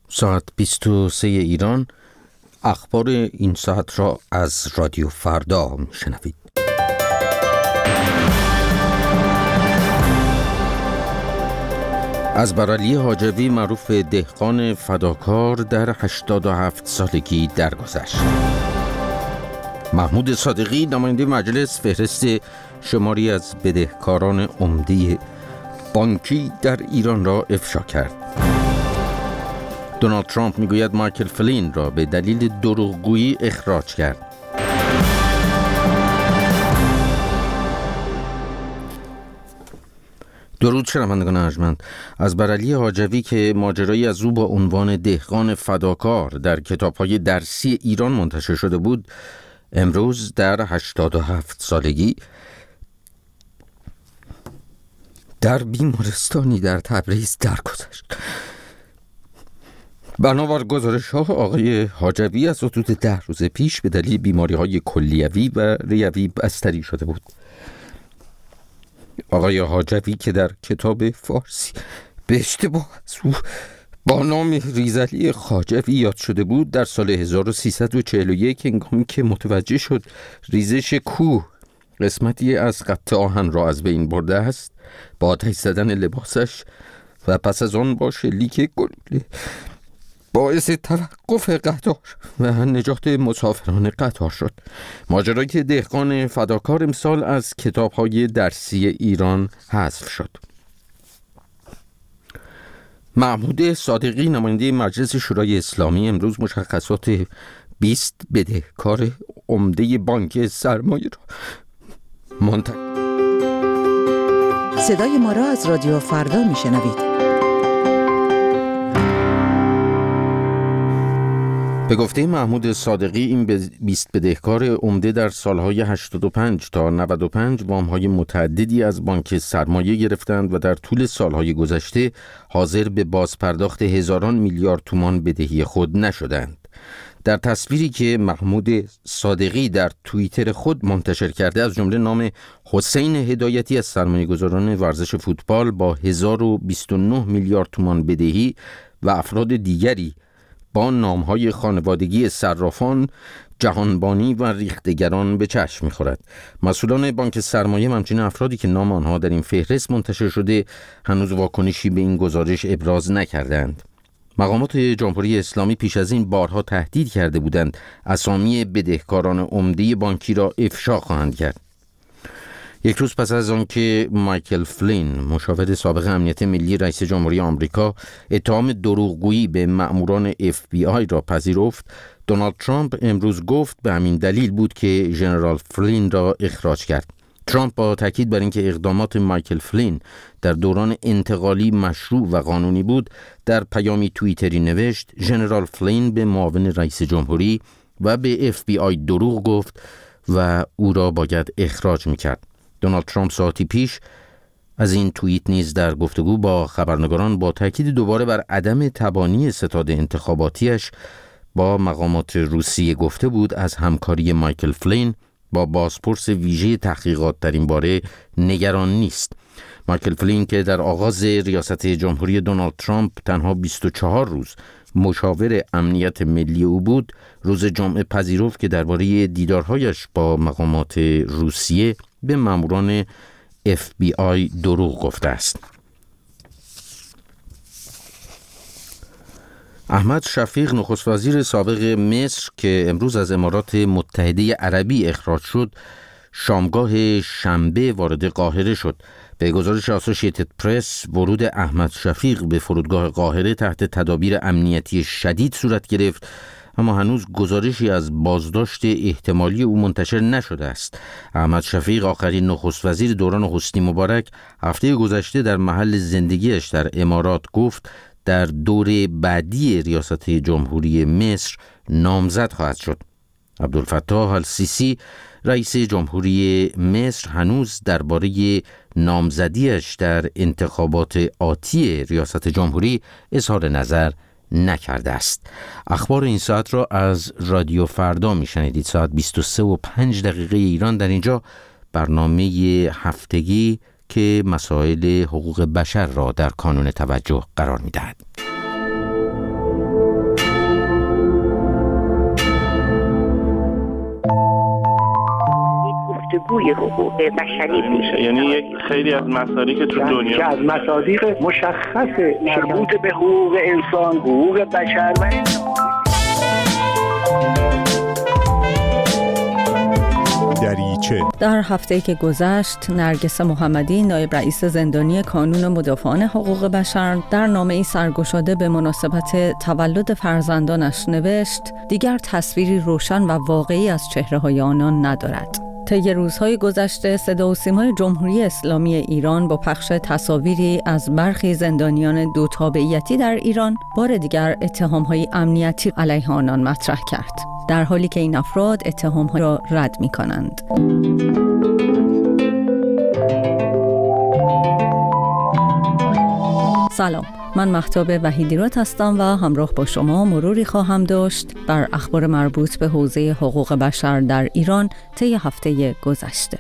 ساعت 23 ایران. اخبار این ساعت را از رادیو فردا میشنوید. ازبرعلی حاجوی معروف به دهقان فداکار در 87 سالگی درگذشت. محمود صادقی نماینده مجلس فهرست شماری از بدهکاران عمده بانکی در ایران را افشا کرد. دونالد ترامپ میگوید مایکل فلین را به دلیل دروغگویی اخراج کرد. درود شنوندگان ارجمند. ازبرعلی حاجوی که ماجرایی از او با عنوان دهقان فداکار در کتاب‌های درسی ایران منتشر شده بود، امروز در 87 سالگی در بیمارستانی در تبریز درگذشت. بنابر گزارش‌ها آقای حاجوی از حدود 10 روز پیش به دلیل بیماری‌های کلیوی و ریوی بستری شده بود. آقای حاجوی که در کتاب فارسی به اشتباه از او با نام ریزعلی خاجوی یاد شده بود، در سال 1341 هنگامی که متوجه شد ریزش کوه قسمتی از خط آهن را از بین برده است، با آتش زدن لباسش و پس از آن با شلیک گلوله باعث توقف قطار و نجات مسافران قطار شد. ماجرای دهقان فداکار امسال از کتاب‌های درسی ایران حذف شد. محمود صادقی نماینده مجلس شورای اسلامی امروز مشخصات 20 بدهکار عمده بانک سرمایه را منتشر. صدای ما را از رادیو فردا میشنوید. به گفته محمود صادقی این 20 بدهکار عمده در سالهای 85 تا 95 وام‌های متعددی از بانک سرمایه گرفتند و در طول سالهای گذشته حاضر به بازپرداخت هزاران میلیارد تومان بدهی خود نشدند. در تصویری که محمود صادقی در توییتر خود منتشر کرده، از جمله نام حسین هدایتی از سرمایه‌گذاران ورزش فوتبال با 1029 میلیارد تومان بدهی و افراد دیگری با نام‌های خانوادگی صرافان، جهانبانی و ریختگران به چشم می‌خورد. مسئولان بانک سرمایه همچنین افرادی که نام آنها در این فهرست منتشر شده هنوز واکنشی به این گزارش ابراز نکردند. مقامات جمهوری اسلامی پیش از این بارها تهدید کرده بودند اسامی بدهکاران عمده بانکی را افشا خواهند کرد. یک روز پس از آنکه مایکل فلین، مشاور سابق امنیت ملی رئیس جمهوری آمریکا، اتهام دروغگویی به مأموران FBI را پذیرفت، دونالد ترامپ امروز گفت به همین دلیل بود که ژنرال فلین را اخراج کرد. ترامپ با تاکید بر اینکه اقدامات مایکل فلین در دوران انتقالی مشروع و قانونی بود، در پیامی توییتری نوشت ژنرال فلین به معاون رئیس جمهوری و به FBI دروغ گفت و او را باید اخراج می‌کرد. دونالد ترامپ ساعتی پیش از این توییت نیز در گفتگو با خبرنگاران با تاکید دوباره بر عدم تبانی ستاد انتخاباتیش با مقامات روسیه گفته بود از همکاری مایکل فلین با بازپرس ویژه تحقیقات در این باره نگران نیست. مایکل فلین که در آغاز ریاست جمهوری دونالد ترامپ تنها 24 روز مشاور امنیت ملی او بود، روز جمعه پذیرفت که درباره دیدارهایش با مقامات روسیه به ماموران FBI دروغ گفته است. احمد شفیق نخست وزیر سابق مصر که امروز از امارات متحده عربی اخراج شد، شامگاه شنبه وارد قاهره شد. به گزارش اسوسییتد پرس، ورود احمد شفیق به فرودگاه قاهره تحت تدابیر امنیتی شدید صورت گرفت، اما هنوز گزارشی از بازداشت احتمالی او منتشر نشده است. احمد شفیق، آخرین نخست وزیر دوران حسنی مبارک، هفته گذشته در محل زندگیش در امارات گفت در دور بعدی ریاست جمهوری مصر نامزد خواهد شد. عبدالفتاح السیسی، رئیس جمهوری مصر، هنوز درباره نامزدیش در انتخابات آتی ریاست جمهوری اظهار نظر نکرده است. اخبار این ساعت را از رادیو فردا میشنیدید. ساعت 23:05 ایران. در اینجا برنامه هفتگی که مسائل حقوق بشر را در کانون توجه قرار می‌دهد. گوی حقوق بشری میشه. یعنی یک خیلی از مصادیق که تو دنیا که از مصادیق مشخص مربوط به حقوق انسان، حقوق بشر و در هفته‌ای که گذشت، نرگس محمدی، نایب رئیس زندانی کانون مدافعان حقوق بشر، در نامه‌ای سرگشاده به مناسبت تولد فرزندانش نوشت: دیگر تصویری روشن و واقعی از چهره‌های آنان ندارد. طی روزهای گذشته صدا و سیمای جمهوری اسلامی ایران با پخش تصاویری از برخی زندانیان دو تابعیتی در ایران بار دیگر اتهام‌های امنیتی علیه آنان مطرح کرد، در حالی که این افراد اتهام‌ها را رد می‌کنند. سلام، من مهتاب وحیدیراد هستم و همراه با شما مروری خواهم داشت بر اخبار مربوط به حوزه حقوق بشر در ایران طی هفته گذشته.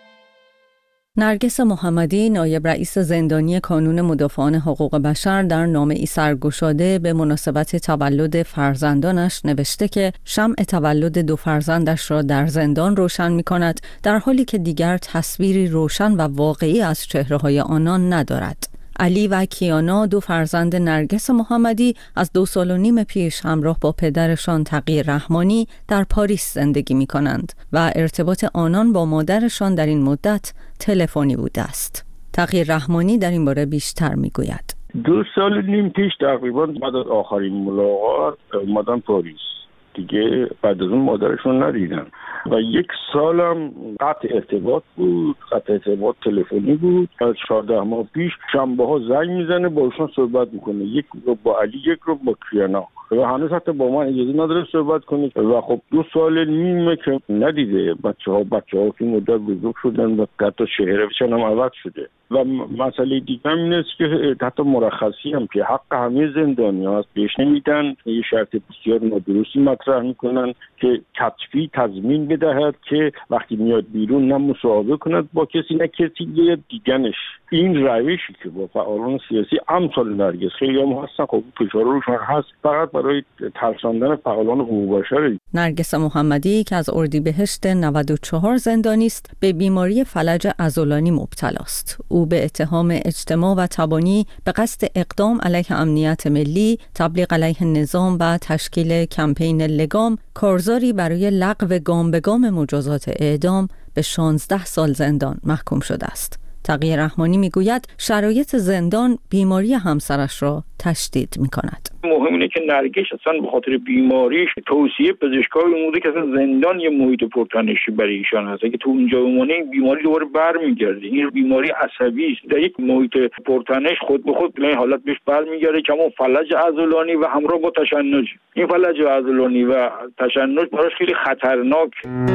نرگس محمدی، نایب رئیس زندانی کانون مدافعان حقوق بشر، در نامه‌ای سرگشاده به مناسبت تولد فرزندانش نوشته که شمع تولد دو فرزندش را در زندان روشن می‌کند، در حالی که دیگر تصویری روشن و واقعی از چهره‌های آنان ندارد. علی و کیانا، دو فرزند نرگس محمدی، از 2 سال و نیم پیش همراه با پدرشان تقی رحمانی در پاریس زندگی می کنند و ارتباط آنان با مادرشان در این مدت تلفنی بوده است. تقی رحمانی در این باره بیشتر می گوید. 2 سال و نیم پیش تقریبا بعد از آخرین ملاقات اومدن پاریس. دیگه بعد از اون مادرشون ندیدن و 1 سالم قطع ارتباط بود، قطع ارتباط تلفنی بود. از 14 ماه پیش شنبه ها زنگ میزنه، باشون صحبت میکنه، یک رو با علی، یک رو با کیانا و هنوز حتی با من اجازه نداره صحبت کنه و خب 2 سال نیمه که ندیده. بچه ها که مدت بزرگ شدن و حتی شهرشون هم عوض شده و مسئله دیگه هم این است که حتی مرخصی هم که حق همه زندانی هست بهش نمیدن. یه شرط بسیار نادرستی مطرح میکنن که کتفی تضمین بدهد که وقتی میاد بیرون نه مصاحبه کند با کسی نه کسی دیگنش. این روشی که با فعالان سیاسی امثال نرگس خیلی هم هستن، خب فشار روشون هست، فقط برای ترساندن فعالان حقوق بشر. نرگس محمدی که از اردیبهشت 94 زندانی است، به بیماری فلج عضلانی مبتلا است. او به اتهام اجتماع و تبانی به قصد اقدام علیه امنیت ملی، تبلیغ علیه نظام و تشکیل کمپین لگام، کارزاری برای لغو گام به گام مجازات اعدام به 16 سال زندان محکوم شده است. تقی رحمانی میگوید شرایط زندان بیماری همسرش را تشدید می‌کند. مهم اینه که نرگس اصلا به خاطر بیماریش توصیه پزشکای اومده که اصلا زندان یه محیط پرتنشی برای ایشان هست. اگه تو اونجا بمونه این بیماری دوباره برمیگرده. این بیماری عصبی است. در یک محیط پرتنش خود به خود به این حالت بهش برمیگرده که همون فلج عضلانی و همراه با تشنج. این فلج عضلانی و تشنج براش خیلی خطرناک.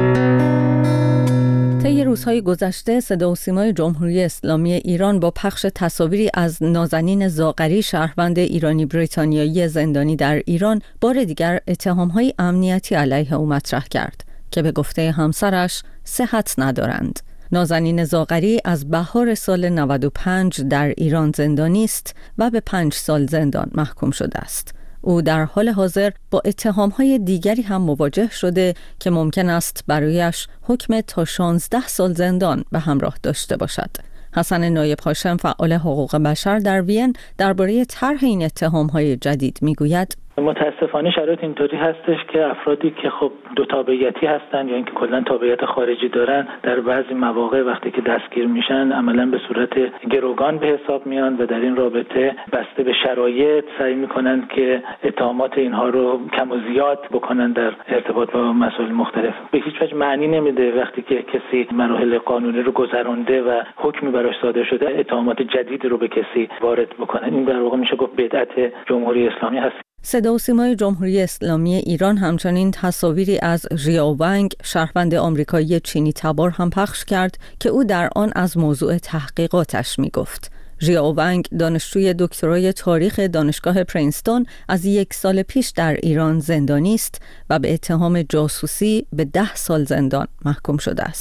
طی روزهای گذشته صدا و سیمای جمهوری اسلامی ایران با پخش تصاویری از نازنین زاغری، شهروند ایرانی بریتانیایی زندانی در ایران، بار دیگر اتهام‌های امنیتی علیه او مطرح کرد که به گفته همسرش صحت ندارند. نازنین زاغری از بهار سال 95 در ایران زندانی است و به 5 سال زندان محکوم شده است. او در حال حاضر با اتهام‌های دیگری هم مواجه شده که ممکن است برایش حکم تا 16 سال زندان به همراه داشته باشد. حسن نایب هاشم، فعال حقوق بشر در وین، درباره طرح این اتهام‌های جدید میگوید: متاسفانه شرایط اینطوری هستش که افرادی که خب دو تابعیتی هستن یا اینکه کلا تابعیت خارجی دارن، در بعضی مواقع وقتی که دستگیر میشن عملاً به صورت گروگان به حساب میان و در این رابطه بسته به شرایط سعی میکنن که اتهامات اینها رو کم و زیاد بکنن در ارتباط با مسائل مختلف. به هیچ وجه معنی نمیده وقتی که کسی مراحل قانونی رو گذرانده و حکمی براش صادر شده اتهامات جدید رو به کسی وارد بکنن. این در واقع میشه گفت بدعت جمهوری اسلامی هست. صدا و سیمای جمهوری اسلامی ایران همچنین تصاویری از ژیائو ونگ، شهروند آمریکایی چینی تبار هم پخش کرد که او در آن از موضوع تحقیقاتش میگفت. ژیائو ونگ، دانشجوی دکترای تاریخ دانشگاه پرینستون، از 1 سال پیش در ایران زندانی است و به اتهام جاسوسی به 10 سال زندان محکوم شده است.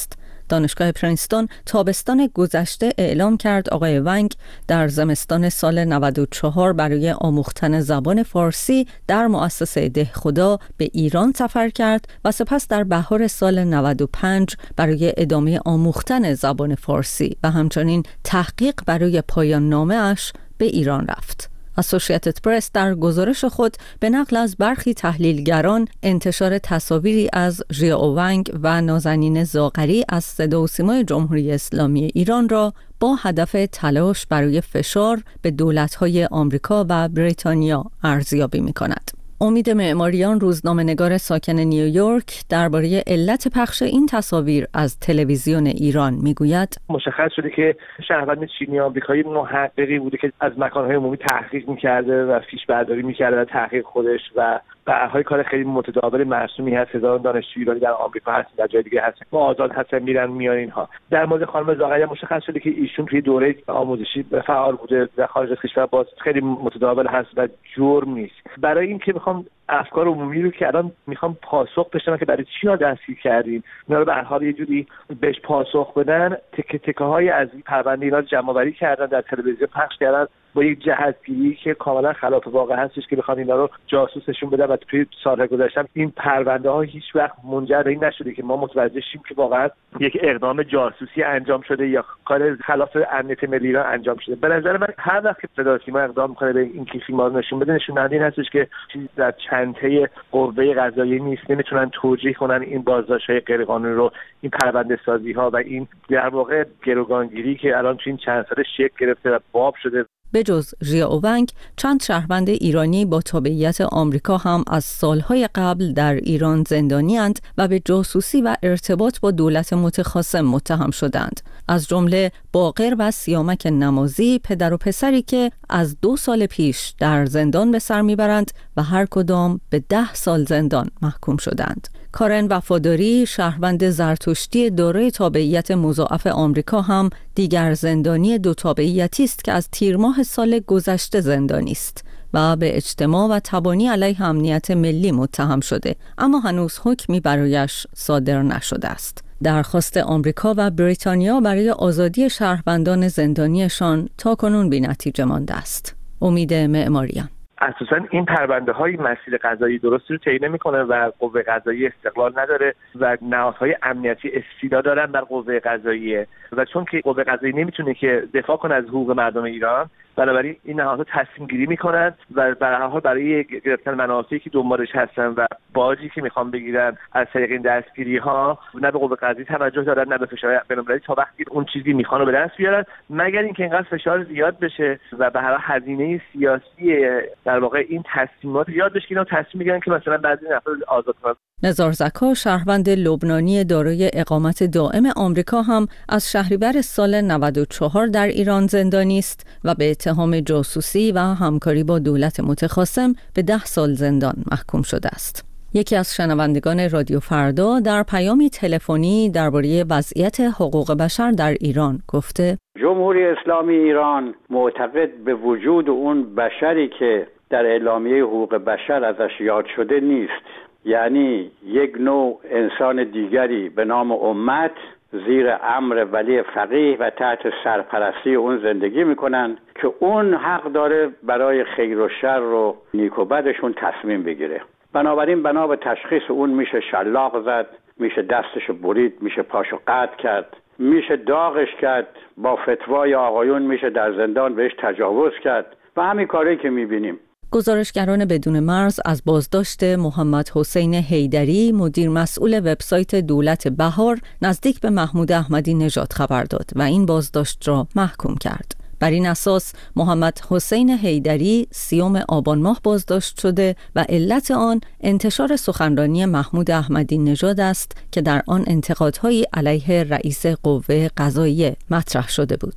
دانشگاه پرینستون تابستان گذشته اعلام کرد آقای ونگ در زمستان سال 94 برای آموختن زبان فارسی در مؤسسه دهخدا به ایران سفر کرد و سپس در بهار سال 95 برای ادامه آموختن زبان فارسی و همچنین تحقیق برای پایان نامه اش به ایران رفت. اسوسییتد پرس در گزارش خود به نقل از برخی تحلیلگران انتشار تصاویری از ژیائو ونگ و نازنین زاغری از صدا و سیمای جمهوری اسلامی ایران را با هدف تلاش برای فشار به دولت‌های آمریکا و بریتانیا ارزیابی می‌کند. امید معماریان روزنامه‌نگار ساکن نیویورک درباره علت پخش این تصاویر از تلویزیون ایران میگوید مشخص شده که شهروند چینی آمریکایی محققی بوده که از مکان‌های عمومی تحقیق می‌کرده و فیش برداری می‌کرده در تحقیق خودش و به کار خیلی متداول مرسومی هست. هزاران دانشجو ایرانی در آمریکا هستن، در جای دیگه هستن، ما آزاد هستن میرن میان اینها. در مورد خانم زاغری مشخص شده که ایشون توی دوره آموزشی فعال بوده در خارج از کشور، باز خیلی متداول هست و جرم نیست. برای اینکه میخوام افکار عمومی رو که الان میخوام پاسخ بشن که برای چی ها دستگیر کردیم، اینا رو به هر حال یه جوری بهش پاسخ بدن، تکه تکه های از پرونده اینا جمع آوری کردن، در تلویزیون پخش کردن با یک جهتگیری که کاملا خلاف واقع هستش که بخوان اینا رو جاسوسشون بدن و توی سال‌های گذشته این پرونده ها هیچ وقت منجر به این نشده که ما متوجه شیم که واقعا یک اقدام جاسوسی انجام شده یا کار خلاف امنیت ملی ایران انجام شده. به نظر من هر وقت که صدا و سیما اقدام می‌کنه به این که فیلم‌ها رو نشون بده، نشون دهنده این هستش که چیزی در چنته قوه قضاییه نیست، نمیتونن توجیه کنن این بازداشت‌های غیرقانونی رو، این پرونده سازی‌ها و این در واقع گروگانگیری که الان تو این چند سال شکل گرفته و باب شده. به جز ژیائو ونگ، چند شهروند ایرانی با تابعیت آمریکا هم از سالهای قبل در ایران زندانی‌اند و به جاسوسی و ارتباط با دولت متخاصم متهم شدند. از جمله باقر و سیامک نمازی، پدر و پسری که از 2 سال پیش در زندان به سر میبرند و هر کدام به 10 سال زندان محکوم شدند. کارن وفاداری، شهروند زرتشتی دارای تابعیت مضاعف آمریکا هم دیگر زندانی 2 تابعیتی است که از تیر ماه سال گذشته زندانی است و به اجتماع و تبانی علیه امنیت ملی متهم شده، اما هنوز حکمی برایش صادر نشده است. درخواست آمریکا و بریتانیا برای آزادی شهروندان زندانیشان تاکنون بی‌نتیجه مانده است. امید معماریان: اساساً این پرونده های مسیر قضایی درستی رو طی نمی‌کنه و قوه قضایی استقلال نداره و نهادهای امنیتی استیلا دارن بر قوه قضاییه و چون که قوه قضایی نمیتونه که دفاع کنه از حقوق مردم ایران، بنابراین این نهادها تصمیم گیری میکنن و به هر حال برای گرفتن منافعی که دنبالش هستن و باجی که میخوان بگیرن از طریق این دستگیری ها، نه به قوه قضایی توجه دارن نه به فشار بین‌المللی تا وقتی اون چیزی میخوان رو به دست بیارن، مگر اینکه اینقدر فشار زیاد بشه و به هر حال هزینه سیاسی در واقع این تصمیمات زیاد بشه که اینا تصمیم میگیرن که مثلا بعضی نفر آزاد کنن. نزار زکا، شهروند لبنانی دارای اقامت دائم آمریکا، هم از شهریور سال 94 در ایران زندانی است و به اتهام جاسوسی و همکاری با دولت متخاصم به 10 سال زندان محکوم شده است. یکی از شنوندگان رادیو فردا در پیامی تلفنی درباره وضعیت حقوق بشر در ایران گفته: جمهوری اسلامی ایران معتقد به وجود اون بشری که در اعلامیه حقوق بشر ازش یاد شده نیست، یعنی یک نوع انسان دیگری به نام امت زیر امر ولی فقیه و تحت سرپرستی اون زندگی میکنن که اون حق داره برای خیر و شر و نیک و بدشون تصمیم بگیره. بنابراین بنا به تشخیص اون میشه شلاق زد، میشه دستشو برید، میشه پاشو قطع کرد، میشه داغش کرد، با فتوای آقایون میشه در زندان بهش تجاوز کرد و همین کاری که میبینیم. گزارشگران بدون مرز از بازداشت محمد حسین حیدری، مدیر مسئول وبسایت دولت بهار، نزدیک به محمود احمدی نژاد خبر داد و این بازداشت را محکوم کرد. بر این اساس محمد حسین حیدری 30 آبان ماه بازداشت شده و علت آن انتشار سخنرانی محمود احمدی نژاد است که در آن انتقادهایی علیه رئیس قوه قضاییه مطرح شده بود.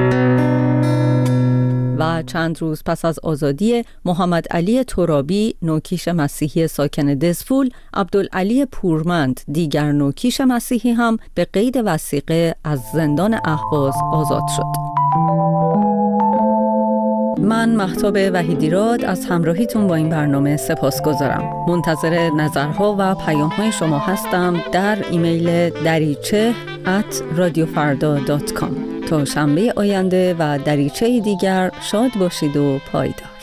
و چند روز پس از آزادی محمد علی ترابی، نوکیش مسیحی ساکن دزفول، عبدالعلی پورمند، دیگر نوکیش مسیحی، هم به قید وثیقه از زندان اهواز آزاد شد. من مهتاب وحیدیراد از همراهیتون با این برنامه سپاسگزارم. منتظر نظرها و پیام‌های شما هستم در ایمیل dariche@radiofarda.com. تا شنبه آینده و دریچه دیگر شاد باشید و پایدار.